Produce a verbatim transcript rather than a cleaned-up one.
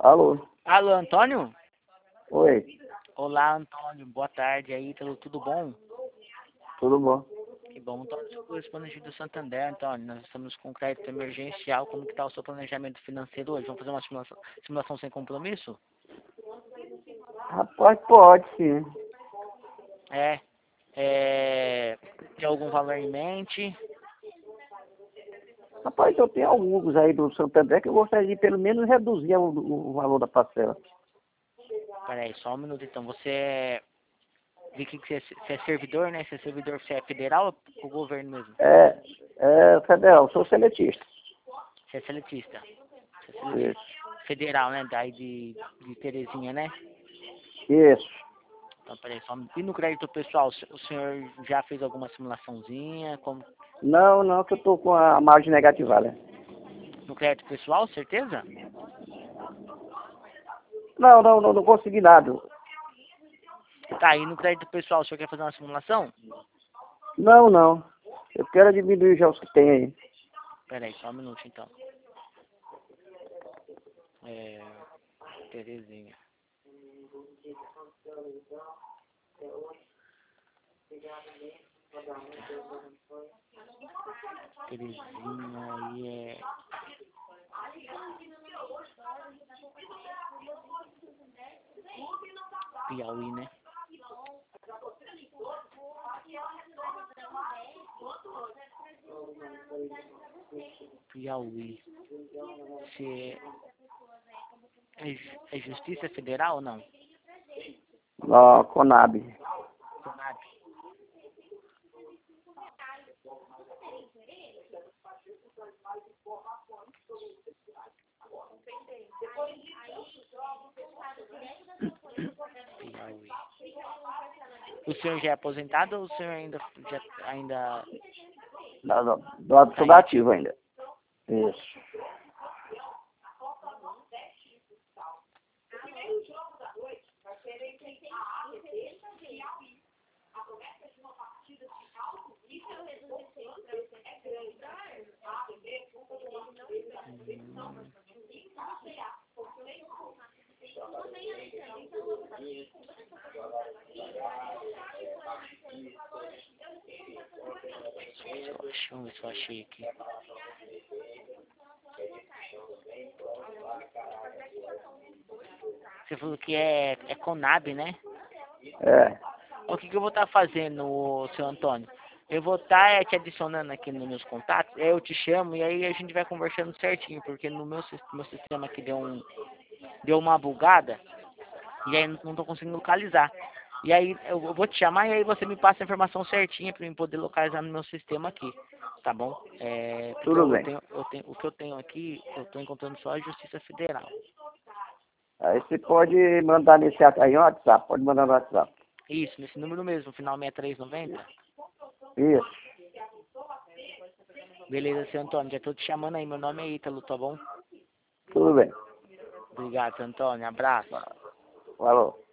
Alô? Alô, Antônio? Oi, Olá, Antônio. Boa tarde aí, tudo, tudo bom? tudo bom? Que bom, Antônio. Sou correspondente do Santander, Antônio. Nós estamos com crédito emergencial. Como que está o seu planejamento financeiro hoje? Vamos fazer uma simulação, simulação sem compromisso? Rapaz, pode sim. É. É. Tem algum valor em mente? Rapaz, eu tenho alguns aí do Santander que eu gostaria de pelo menos reduzir o, o valor da parcela. Peraí, só um minuto então. Você é. Vi que você, você é servidor, né? Você é servidor, você é federal ou o governo mesmo? É, é federal, sou seletista. Você é seletista. Você é seletista. Isso, Federal, né? Daí de, de Terezinha, né? isso. Então, peraí, só... um- E no crédito pessoal, o se- o senhor já fez alguma simulaçãozinha? Como... Não, não, que eu tô com a margem negativada. No crédito pessoal, certeza? Não, não, não, não consegui nada. Tá, e no crédito pessoal, o senhor quer fazer uma simulação? Não, não. Eu quero diminuir já os que tem aí. Peraí, só um minuto então. É... Terezinha. Terezinha aí é... Piauí, né? Piauí. Se é, é ju- é Justiça Federal ou não? Na Conab. Conab. Piauí. O senhor já é aposentado ou o senhor ainda já ainda Da, do, do, tá sou da inativo? ativa ainda. Isso. Hum, só, deixa eu ver se eu achei aqui. Você falou que é, é Conab, né? É. O que, que eu vou estar fazendo, seu Antônio? Eu vou estar te adicionando aqui nos meus contatos, aí eu te chamo e aí a gente vai conversando certinho, porque no meu, sis- meu sistema aqui deu, um, deu uma bugada e aí não estou conseguindo localizar. E aí eu vou te chamar e aí você me passa a informação certinha para eu poder localizar no meu sistema aqui, tá bom? É, porque Tudo eu bem. tenho, eu tenho, o que eu tenho aqui, eu estou encontrando só a Justiça Federal. Aí você pode mandar nesse aí no WhatsApp, pode mandar no WhatsApp. Isso, nesse número mesmo, final sessenta e três noventa. Isso, Beleza, seu Antônio, já estou te chamando aí, meu nome é Ítalo, tá bom? tudo bem. Obrigado, seu Antônio, abraço. Falou.